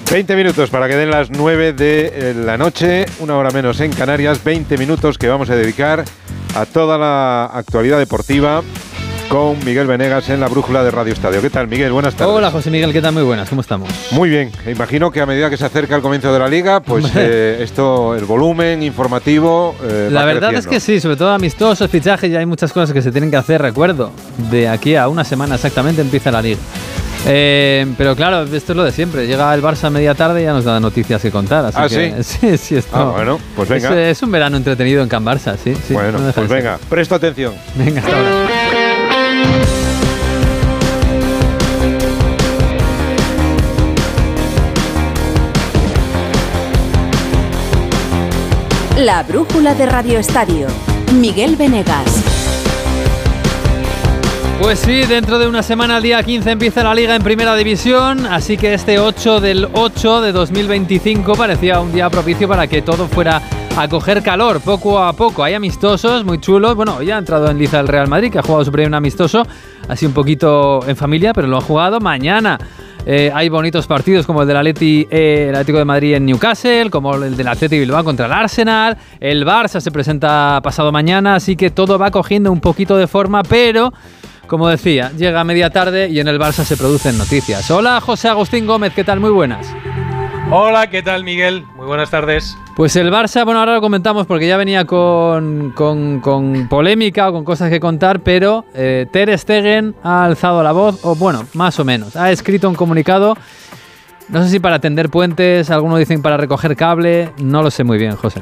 20 minutos para que den las 9 de la noche, una hora menos en Canarias, 20 minutos que vamos a dedicar a toda la actualidad deportiva con Miguel Venegas en la brújula de Radio Estadio. ¿Qué tal, Miguel? Buenas tardes. Hola, José Miguel, ¿qué tal? Muy buenas, ¿cómo estamos? Muy bien, imagino que a medida que se acerca el comienzo de la Liga, pues esto, el volumen informativo la verdad es que sí, sobre todo amistosos, fichajes, ya hay muchas cosas que se tienen que hacer, recuerdo, de aquí a una semana exactamente empieza la Liga. Pero claro, esto es lo de siempre. Llega el Barça a media tarde y ya nos da noticias que contar. Así que, sí, esto. Bueno, pues venga. Es un verano entretenido en Can Barça, sí. Bueno, no pues venga, presto atención. Venga, hasta ahora. La brújula de Radio Estadio. Miguel Venegas. Pues sí, dentro de una semana, el día 15, empieza la Liga en Primera División, así que este 8 del 8 de 2025 parecía un día propicio para que todo fuera a coger calor poco a poco. Hay amistosos muy chulos. Bueno, ya ha entrado en liza el Real Madrid, que ha jugado su primer amistoso, así un poquito en familia, pero lo ha jugado mañana. Hay bonitos partidos como el del Atlético de Madrid en Newcastle, como el del Athletic Bilbao contra el Arsenal. El Barça se presenta pasado mañana, así que todo va cogiendo un poquito de forma, pero como decía, llega a media tarde y en el Barça se producen noticias. Hola, José Agustín Gómez, ¿qué tal? Muy buenas. Hola, ¿qué tal, Miguel? Muy buenas tardes. Pues el Barça, bueno, ahora lo comentamos porque ya venía con polémica o con cosas que contar, pero Ter Stegen ha alzado la voz, o bueno, más o menos, ha escrito un comunicado, no sé si para tender puentes, algunos dicen para recoger cable, no lo sé muy bien, José.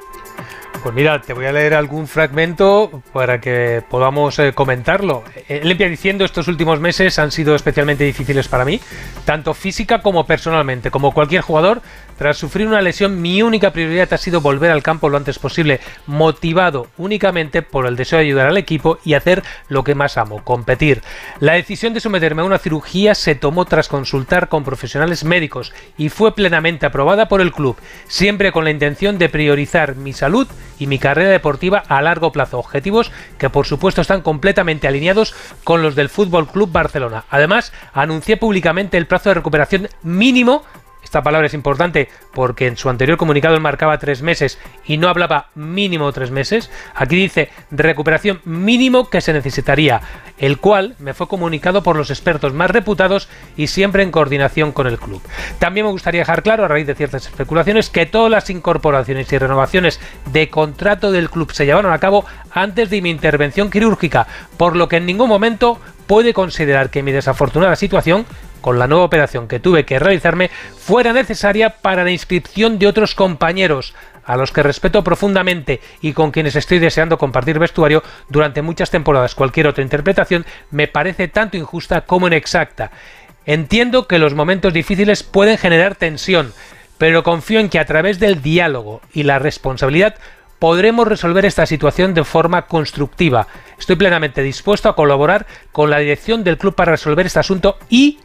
Pues mira, te voy a leer algún fragmento para que podamos comentarlo. Él empieza diciendo: estos últimos meses han sido especialmente difíciles para mí, tanto física como personalmente. Como cualquier jugador, tras sufrir una lesión, mi única prioridad ha sido volver al campo lo antes posible, motivado únicamente por el deseo de ayudar al equipo y hacer lo que más amo, competir. La decisión de someterme a una cirugía se tomó tras consultar con profesionales médicos y fue plenamente aprobada por el club, siempre con la intención de priorizar mi salud y mi carrera deportiva a largo plazo, objetivos que por supuesto están completamente alineados con los del Fútbol Club Barcelona. Además, anuncié públicamente el plazo de recuperación mínimo. Esta palabra es importante porque en su anterior comunicado él marcaba 3 meses y no hablaba mínimo 3 meses. Aquí dice recuperación mínimo que se necesitaría, el cual me fue comunicado por los expertos más reputados y siempre en coordinación con el club. También me gustaría dejar claro, a raíz de ciertas especulaciones, que todas las incorporaciones y renovaciones de contrato del club se llevaron a cabo antes de mi intervención quirúrgica, por lo que en ningún momento puede considerar que mi desafortunada situación, con la nueva operación que tuve que realizarme, fuera necesaria para la inscripción de otros compañeros, a los que respeto profundamente y con quienes estoy deseando compartir vestuario durante muchas temporadas. Cualquier otra interpretación me parece tanto injusta como inexacta. Entiendo que los momentos difíciles pueden generar tensión, pero confío en que a través del diálogo y la responsabilidad podremos resolver esta situación de forma constructiva. Estoy plenamente dispuesto a colaborar con la dirección del club para resolver este asunto y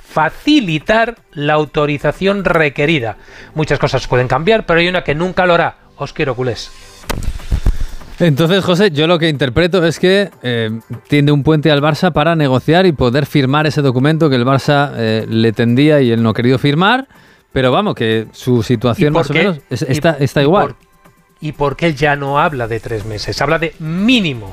facilitar la autorización requerida. Muchas cosas pueden cambiar, pero hay una que nunca lo hará. Os quiero, culés. Entonces, José, yo lo que interpreto es que tiende un puente al Barça para negociar y poder firmar ese documento que el Barça le tendía y él no ha querido firmar, pero vamos, que su situación más o menos está igual. ¿Y por qué él ya no habla de 3 meses? Habla de mínimo.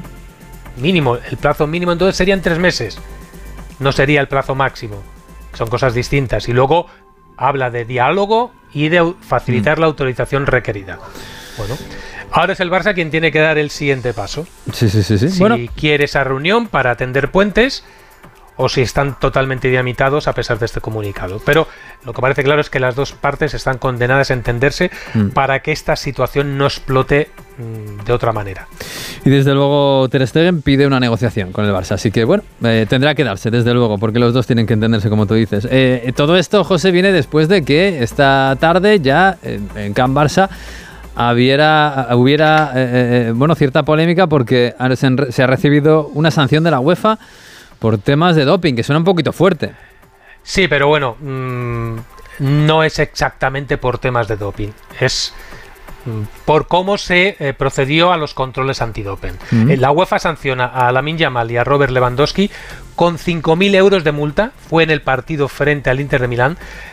Mínimo. El plazo mínimo entonces serían 3 meses. No sería el plazo máximo. Son cosas distintas. Y luego habla de diálogo y de facilitar la autorización requerida. Bueno, ahora es el Barça quien tiene que dar el siguiente paso. Sí. Si quiere esa reunión para atender puentes o si están totalmente dinamitados a pesar de este comunicado. Pero lo que parece claro es que las dos partes están condenadas a entenderse para que esta situación no explote de otra manera. Y desde luego Ter Stegen pide una negociación con el Barça, así que bueno, tendrá que darse desde luego, porque los dos tienen que entenderse como tú dices. Todo esto, José, viene después de que esta tarde ya en Can Barça hubiera cierta polémica porque se ha recibido una sanción de la UEFA por temas de doping, que suena un poquito fuerte. Sí, pero bueno, no es exactamente por temas de doping, es por cómo se procedió a los controles antidoping. La UEFA sanciona a Lamine Yamal y a Robert Lewandowski con 5.000 euros de multa, fue en el partido frente al Inter de Milán,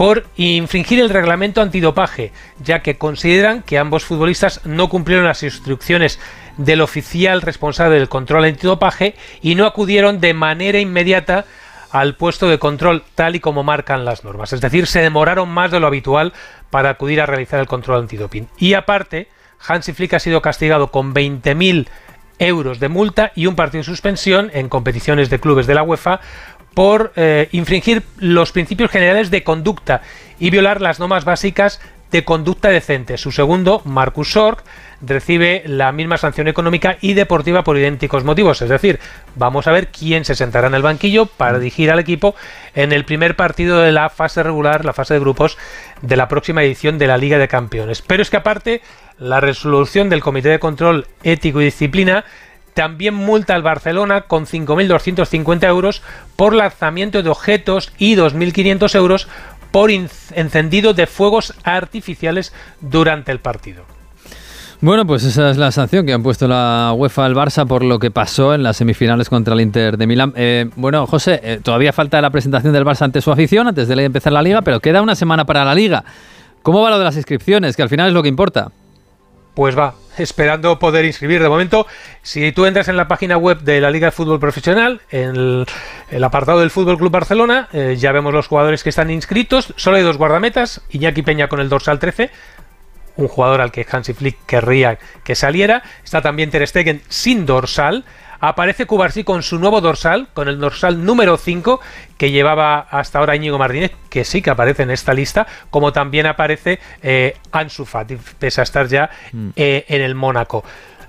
por infringir el reglamento antidopaje, ya que consideran que ambos futbolistas no cumplieron las instrucciones del oficial responsable del control antidopaje y no acudieron de manera inmediata al puesto de control tal y como marcan las normas. Es decir, se demoraron más de lo habitual para acudir a realizar el control antidoping. Y aparte, Hansi Flick ha sido castigado con 20.000 euros de multa y un partido de suspensión en competiciones de clubes de la UEFA por infringir los principios generales de conducta y violar las normas básicas de conducta decente. Su segundo, Marcus Sorg, recibe la misma sanción económica y deportiva por idénticos motivos. Es decir, vamos a ver quién se sentará en el banquillo para dirigir al equipo en el primer partido de la fase regular, la fase de grupos de la próxima edición de la Liga de Campeones. Pero es que aparte, la resolución del Comité de Control Ético y Disciplina también multa al Barcelona con 5.250 euros por lanzamiento de objetos y 2.500 euros por encendido de fuegos artificiales durante el partido. Bueno, pues esa es la sanción que han puesto la UEFA al Barça por lo que pasó en las semifinales contra el Inter de Milán. Bueno, José, todavía falta la presentación del Barça ante su afición antes de empezar la Liga, pero queda una semana para la Liga. ¿Cómo va lo de las inscripciones? Que al final es lo que importa. Pues va, esperando poder inscribir. De momento, si tú entras en la página web de la Liga de Fútbol Profesional, en el apartado del Fútbol Club Barcelona, ya vemos los jugadores que están inscritos. Solo hay 2 guardametas, Iñaki Peña con el dorsal 13, un jugador al que Hansi Flick querría que saliera. Está también Ter Stegen sin dorsal. Aparece Cubarsí con su nuevo dorsal, con el dorsal número 5, que llevaba hasta ahora Íñigo Martínez, que sí que aparece en esta lista, como también aparece Ansu Fati, pese a estar ya en el Mónaco.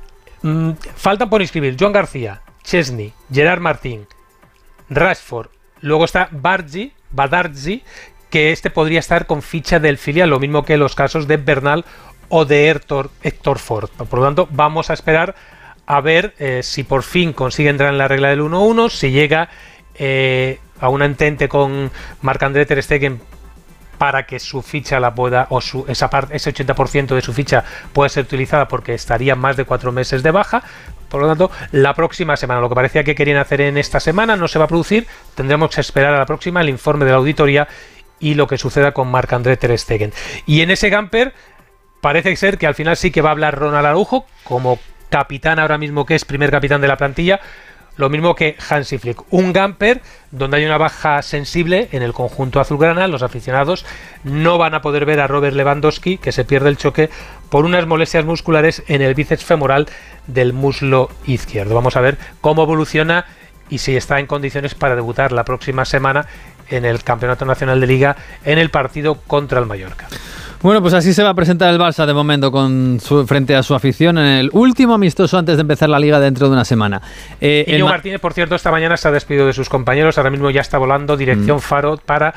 Faltan por inscribir Joan García, Chesney, Gerard Martín, Rashford, luego está Badarzi, que este podría estar con ficha del filial, lo mismo que los casos de Bernal o de Héctor Ford. Por lo tanto, vamos a esperar a ver si por fin consigue entrar en la regla del 1-1, si llega a un entente con Marc-André Ter Stegen para que su ficha la pueda, o ese 80% de su ficha pueda ser utilizada, porque estaría más de 4 meses de baja. Por lo tanto, la próxima semana, lo que parecía que querían hacer en esta semana no se va a producir. Tendremos que esperar a la próxima el informe de la auditoría y lo que suceda con Marc-André Ter Stegen. Y en ese camper parece ser que al final sí que va a hablar Ronald Araujo como capitán ahora mismo, que es primer capitán de la plantilla, lo mismo que Hansi Flick. Un camper donde hay una baja sensible en el conjunto azulgrana. Los aficionados no van a poder ver a Robert Lewandowski, que se pierde el choque por unas molestias musculares en el bíceps femoral del muslo izquierdo. Vamos a ver cómo evoluciona y si está en condiciones para debutar la próxima semana en el Campeonato Nacional de Liga en el partido contra el Mallorca. Bueno, pues así se va a presentar el Barça de momento frente a su afición en el último amistoso antes de empezar la Liga dentro de una semana. Íñigo Martínez, por cierto, esta mañana se ha despedido de sus compañeros. Ahora mismo ya está volando dirección Faro para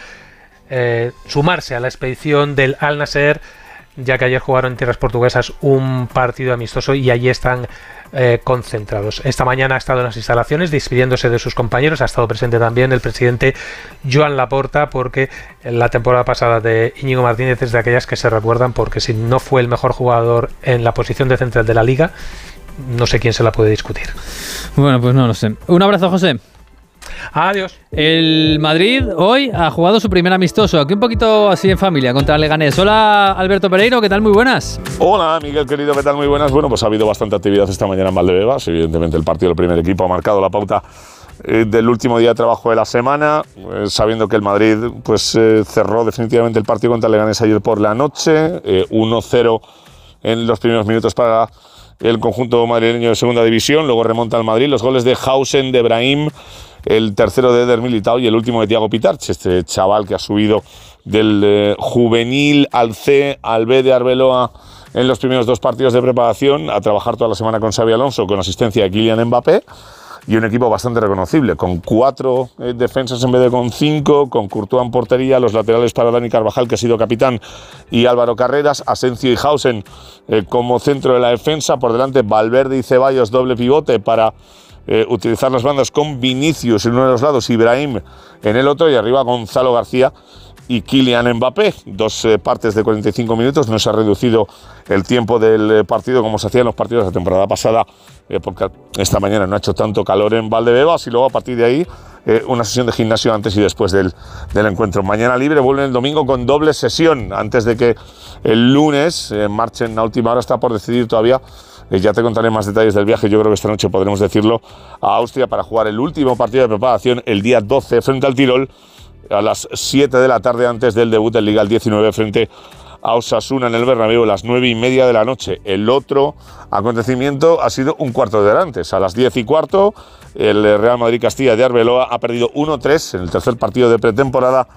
sumarse a la expedición del Al Nassr, ya que ayer jugaron en tierras portuguesas un partido amistoso y allí están concentrados. Esta mañana ha estado en las instalaciones despidiéndose de sus compañeros. Ha estado presente también el presidente Joan Laporta, porque la temporada pasada de Íñigo Martínez es de aquellas que se recuerdan, porque si no fue el mejor jugador en la posición de central de la Liga, no sé quién se la puede discutir. Bueno, pues no lo sé. Un abrazo, José. Adiós. El Madrid hoy ha jugado su primer amistoso, aquí un poquito así en familia, contra el Leganés. Hola, Alberto Pereiro, ¿qué tal? Muy buenas. Hola, Miguel, querido, ¿qué tal? Muy buenas. Bueno, pues ha habido bastante actividad esta mañana en Valdebebas. Evidentemente el partido del primer equipo ha marcado la pauta del último día de trabajo de la semana, sabiendo que el Madrid pues cerró definitivamente el partido contra el Leganés ayer por la noche, 1-0 en los primeros minutos para el conjunto madrileño de segunda división. Luego remonta al Madrid los goles de Hausen, de Brahim, el tercero de Eder Militao y el último de Thiago Pitarch, este chaval que ha subido del juvenil al C, al B de Arbeloa en los primeros 2 partidos de preparación, a trabajar toda la semana con Xabi Alonso, con asistencia de Kylian Mbappé, y un equipo bastante reconocible, con 4 defensas en vez de con 5, con Courtois en portería, los laterales para Dani Carvajal, que ha sido capitán, y Álvaro Carreras, Asensio y Hausen como centro de la defensa, por delante Valverde y Ceballos, doble pivote para utilizar las bandas con Vinicius en uno de los lados y Brahim en el otro, y arriba Gonzalo García y Kylian Mbappé, 2 partes de 45 minutos, no se ha reducido el tiempo del partido como se hacía en los partidos de la temporada pasada, porque esta mañana no ha hecho tanto calor en Valdebebas, y luego a partir de ahí una sesión de gimnasio antes y después del encuentro. Mañana libre, vuelven el domingo con doble sesión, antes de que el lunes marchen a última hora. Está por decidir todavía, ya te contaré más detalles del viaje, yo creo que esta noche podremos decirlo, a Austria para jugar el último partido de preparación el día 12 frente al Tirol, a las 7 de la tarde, antes del debut en Liga el 19 frente a Osasuna en el Bernabéu a las 9:30 de la noche. El otro acontecimiento ha sido un cuarto de hora antes, a las 10:15, el Real Madrid Castilla de Arbeloa ha perdido 1-3 en el tercer partido de pretemporada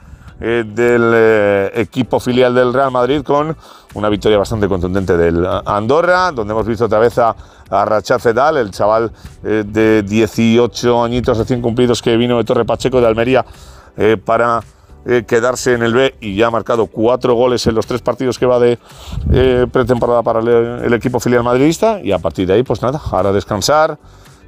del equipo filial del Real Madrid, con una victoria bastante contundente del Andorra, donde hemos visto otra vez a Rachad Fedal, el chaval de 18 añitos recién cumplidos que vino de Torre Pacheco de Almería para quedarse en el B, y ya ha marcado 4 goles en los 3 partidos que va de pretemporada para el equipo filial madridista. Y a partir de ahí, pues nada, ahora descansar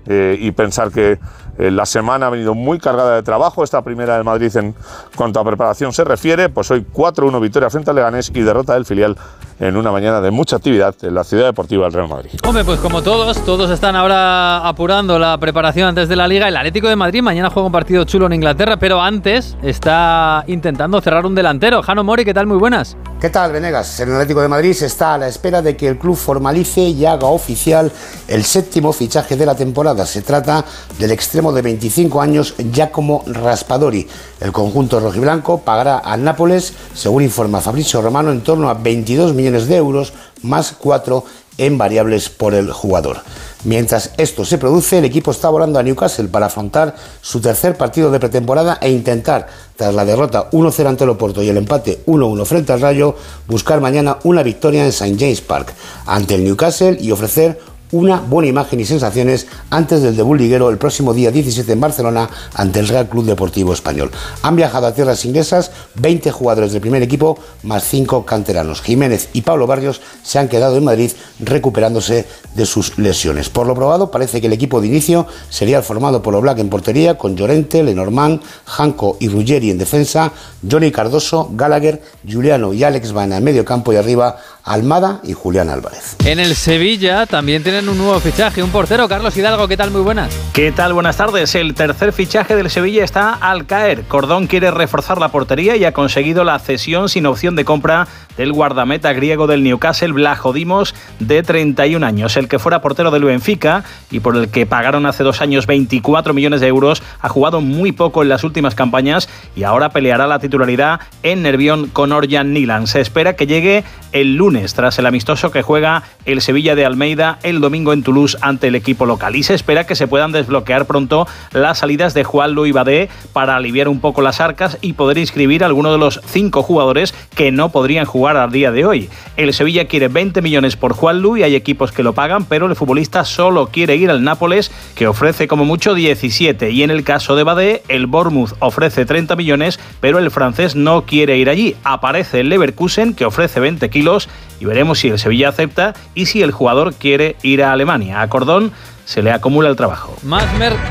y pensar que la semana ha venido muy cargada de trabajo, esta primera del Madrid en cuanto a preparación se refiere. Pues hoy 4-1 victoria frente al Leganés y derrota del filial en una mañana de mucha actividad en la ciudad deportiva del Real Madrid. Hombre, pues como todos están ahora apurando la preparación antes de la Liga. El Atlético de Madrid mañana juega un partido chulo en Inglaterra, pero antes está intentando cerrar un delantero. Jano Mori, ¿qué tal? Muy buenas. ¿Qué tal, Venegas? El Atlético de Madrid está a la espera de que el club formalice y haga oficial el 7º fichaje de la temporada. Se trata del extremo de 25 años, Giacomo Raspadori. El conjunto rojiblanco pagará al Nápoles, según informa Fabrizio Romano, en torno a 22 millones de euros, más 4 en variables por el jugador. Mientras esto se produce, el equipo está volando a Newcastle para afrontar su tercer partido de pretemporada e intentar, tras la derrota 1-0 ante el Oporto y el empate 1-1 frente al Rayo, buscar mañana una victoria en St. James Park ante el Newcastle y ofrecer una buena imagen y sensaciones antes del debut liguero el próximo día 17 en Barcelona ante el Real Club Deportivo Español. Han viajado a tierras inglesas 20 jugadores del primer equipo más 5 canteranos. Jiménez y Pablo Barrios se han quedado en Madrid recuperándose de sus lesiones. Por lo probado, parece que el equipo de inicio sería formado por Oblak en portería, con Llorente, Lenormand, Janko y Ruggeri en defensa, Johnny Cardoso, Gallagher, Juliano y Alex Baena en medio campo, y arriba Almada y Julián Álvarez. En el Sevilla también tienen un nuevo fichaje, un portero. Carlos Hidalgo, ¿qué tal? Muy buenas. ¿Qué tal? Buenas tardes. El tercer fichaje del Sevilla está al caer. Cordón quiere reforzar la portería y ha conseguido la cesión sin opción de compra del guardameta griego del Newcastle, Vlaho Dimos, de 31 años. El que fuera portero del Benfica y por el que pagaron hace 2 años 24 millones de euros, ha jugado muy poco en las últimas campañas y ahora peleará la titularidad en Nervión con Orjan Nilan. Se espera que llegue el lunes, tras el amistoso que juega el Sevilla de Almeida el domingo en Toulouse ante el equipo local, y se espera que se puedan desbloquear pronto las salidas de Juanlu Badé para aliviar un poco las arcas y poder inscribir a alguno de los 5 jugadores que no podrían jugar a día de hoy. El Sevilla quiere 20 millones por Juanlu y hay equipos que lo pagan, pero el futbolista solo quiere ir al Nápoles, que ofrece como mucho 17, y en el caso de Badé, el Bournemouth ofrece 30 millones, pero el francés no quiere ir allí. Aparece el Leverkusen, que ofrece 20 kilos, y veremos si el Sevilla acepta y si el jugador quiere ir a Alemania. A Cordón se le acumula el trabajo. Más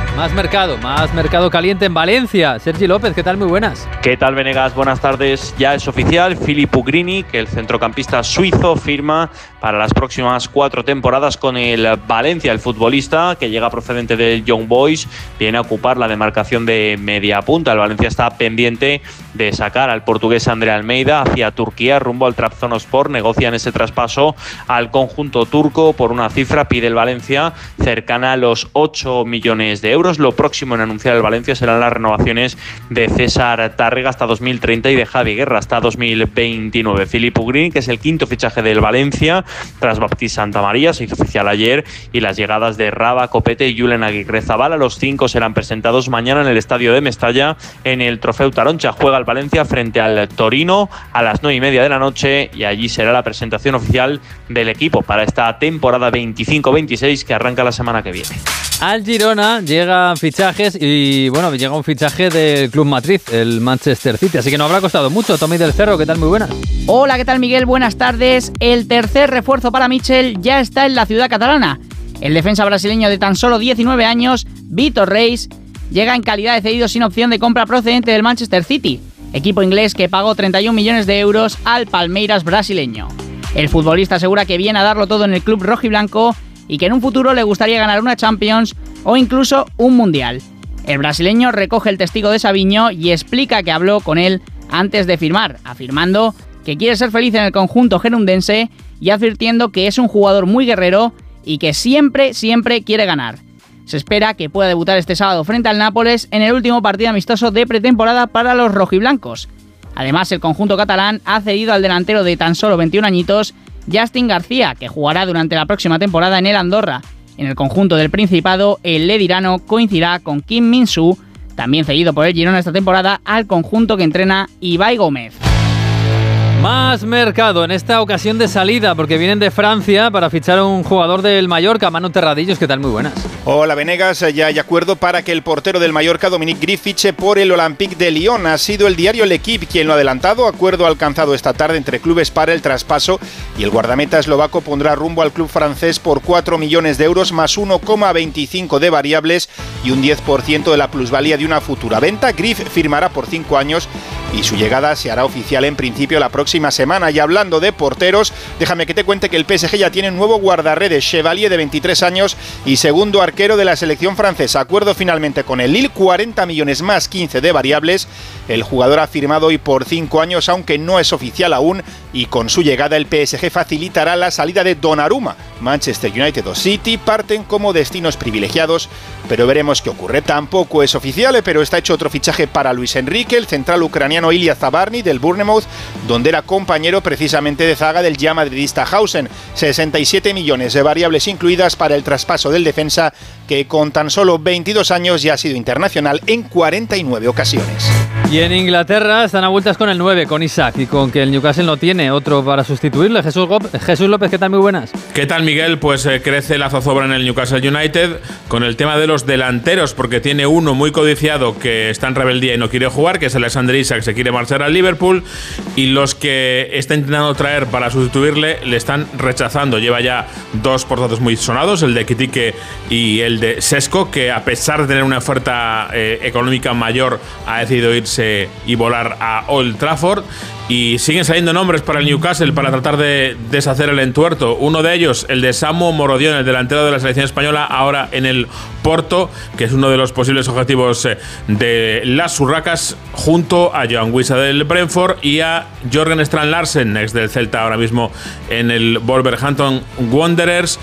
mercado caliente en Valencia. Sergi López, ¿qué tal? Muy buenas. ¿Qué tal, Venegas? Buenas tardes. Ya es oficial, Filip Ugrini, que el centrocampista suizo firma para las próximas 4 temporadas con el Valencia. El futbolista, que llega procedente del Young Boys, viene a ocupar la demarcación de media punta. El Valencia está pendiente de sacar al portugués André Almeida hacia Turquía rumbo al Trabzonspor. Negocian ese traspaso al conjunto turco por una cifra, pide el Valencia, cercana a los 8 millones de euros. Lo próximo en anunciar el Valencia serán las renovaciones de César Tárrega hasta 2030 y de Javi Guerra hasta 2029. Filip Ugrini, que es el 5º fichaje del Valencia tras Baptiste Santamaría, se hizo oficial ayer, y las llegadas de Raba, Copete y Julen Aguirre-Zabala. Los 5 serán presentados mañana en el estadio de Mestalla en el Trofeu Taroncha. Juega el Valencia frente al Torino a las 9:30 de la noche y allí será la presentación oficial del equipo para esta temporada 25-26 que arranca la semana que viene. Al Girona llegan fichajes y bueno, llega un fichaje del club matriz, el Manchester City, así que no habrá costado mucho. Tommy del Cerro, ¿qué tal? Muy buenas. Hola, ¿qué tal, Miguel? Buenas tardes. El tercer refuerzo para Michel ya está en la ciudad catalana. El defensa brasileño de tan solo 19 años, Vitor Reis, llega en calidad de cedido sin opción de compra procedente del Manchester City. equipo inglés que pagó 31 millones de euros al Palmeiras brasileño. El futbolista asegura que viene a darlo todo en el club rojiblanco y que en un futuro le gustaría ganar una Champions o incluso un Mundial. El brasileño recoge el testigo de Savinho y explica que habló con él antes de firmar, afirmando que quiere ser feliz en el conjunto gerundense y advirtiendo que es un jugador muy guerrero y que siempre quiere ganar. Se espera que pueda debutar este sábado frente al Nápoles en el último partido amistoso de pretemporada para los rojiblancos. Además, el conjunto catalán ha cedido al delantero de tan solo 21 añitos, Justin García, que jugará durante la próxima temporada en el Andorra. En el conjunto del Principado, el ledirano coincidirá con Kim Min-soo, también cedido por el Girona esta temporada, al conjunto que entrena Ibai Gómez. Más mercado, en esta ocasión de salida, porque vienen de Francia para fichar a un jugador del Mallorca, Manu Terradillos, ¿qué tal? Muy buenas. Hola Venegas, ya hay acuerdo para que el portero del Mallorca, Dominique Grif, fiche por el Olympique de Lyon. Ha sido el diario L'Equipe quien lo ha adelantado, acuerdo alcanzado esta tarde entre clubes para el traspaso y el guardameta eslovaco pondrá rumbo al club francés por 4 millones de euros más 1,25 de variables y un 10% de la plusvalía de una futura venta. Grif firmará por 5 años y su llegada se hará oficial en principio la próxima semana. Y hablando de porteros, déjame que te cuente que el PSG ya tiene un nuevo guardarredes, Chevalier, de 23 años y segundo arquero de la selección francesa. Acuerdo finalmente con el Lille, 40 millones más 15 de variables. El jugador ha firmado hoy por 5 años, aunque no es oficial aún, y con su llegada el PSG facilitará la salida de Donnarumma. Manchester United o City parten como destinos privilegiados, pero veremos qué ocurre. Tampoco es oficial, pero está hecho otro fichaje para Luis Enrique, el central ucraniano Ilya Zabarny del Bournemouth, donde era compañero precisamente de zaga del ya madridista Hausen. 67 millones de variables incluidas para el traspaso del defensa, que con tan solo 22 años ya ha sido internacional en 49 ocasiones. Y en Inglaterra están a vueltas con el 9, con Isaac, y con que el Newcastle no tiene otro para sustituirle. Jesús López, ¿qué tal? Muy buenas. ¿Qué tal, Miguel? Pues crece la zozobra en el Newcastle United con el tema de los delanteros, porque tiene uno muy codiciado que está en rebeldía y no quiere jugar, que es Alexander Isak, se quiere marchar al Liverpool, y los que está intentando traer para sustituirle le están rechazando. Lleva ya 2 portazos muy sonados, el de Kitike y el de Sesko, que a pesar de tener una oferta económica mayor ha decidido irse y volar a Old Trafford. Y siguen saliendo nombres para el Newcastle para tratar de deshacer el entuerto. Uno de ellos, el de Samu Morodion, el delantero de la selección española, ahora en el Porto, que es uno de los posibles objetivos de las urracas, junto a Johan Wissa del Brentford y a Jorgen Strand Larsen, ex del Celta, ahora mismo en el Wolverhampton Wanderers.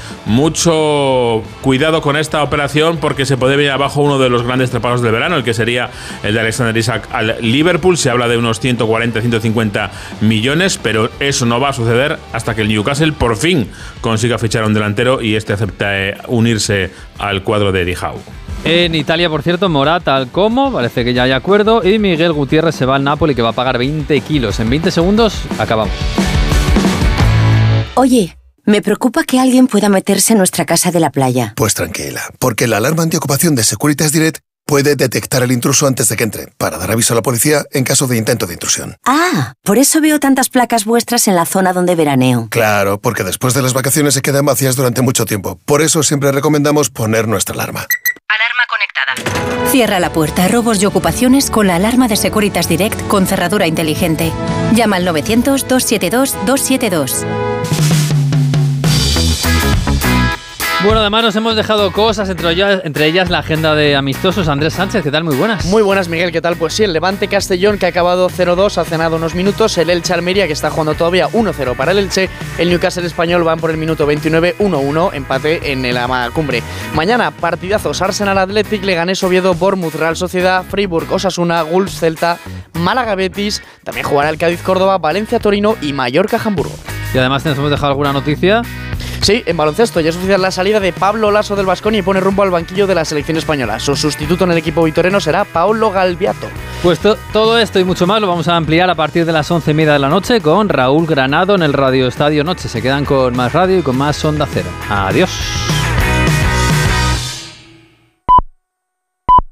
Mucho cuidado con esta operación, porque se puede venir abajo uno de los grandes traspasos del verano, el que sería el de Alexander Isak al Liverpool. Se habla de unos 140-150 millones, pero eso no va a suceder hasta que el Newcastle por fin consiga fichar a un delantero y este acepta unirse al cuadro de Eddie Howe. En Italia, por cierto, Morata al Como, parece que ya hay acuerdo, y Miguel Gutiérrez se va al Napoli, que va a pagar 20 kilos. En 20 segundos acabamos. Oye, me preocupa que alguien pueda meterse en nuestra casa de la playa. Pues tranquila, porque la alarma antiocupación de Securitas Direct puede detectar el intruso antes de que entre, para dar aviso a la policía en caso de intento de intrusión. Ah, por eso veo tantas placas vuestras en la zona donde veraneo. Claro, porque después de las vacaciones se quedan vacías durante mucho tiempo. Por eso siempre recomendamos poner nuestra alarma. Alarma conectada. Cierra la puerta a robos y ocupaciones con la alarma de Securitas Direct con cerradura inteligente. Llama al 900-272-272. Bueno, además nos hemos dejado cosas, entre ellas la agenda de amistosos. Andrés Sánchez, ¿qué tal? Muy buenas. Muy buenas, Miguel, ¿qué tal? Pues sí, el Levante Castellón, que ha acabado 0-2 hace nada unos minutos. El Elche Almería, que está jugando todavía 1-0 para el Elche. El Newcastle Español van por el minuto 29, 1-1, empate en la cumbre. Mañana, partidazos: Arsenal Athletic, Leganés Oviedo, Bournemouth Real Sociedad, Freiburg Osasuna, Wolves Celta, Málaga Betis. También jugará el Cádiz Córdoba, Valencia Torino y Mallorca Hamburgo. Y además nos hemos dejado alguna noticia. Sí, en baloncesto ya es oficial la salida de Pablo Laso del Baskonia y pone rumbo al banquillo de la selección española. Su sustituto en el equipo vitoreno será Paolo Galbiato. Pues todo esto y mucho más lo vamos a ampliar a partir de las 11:30 de la noche con Raúl Granado en el Radio Estadio Noche. Se quedan con más radio y con más Onda Cero. Adiós.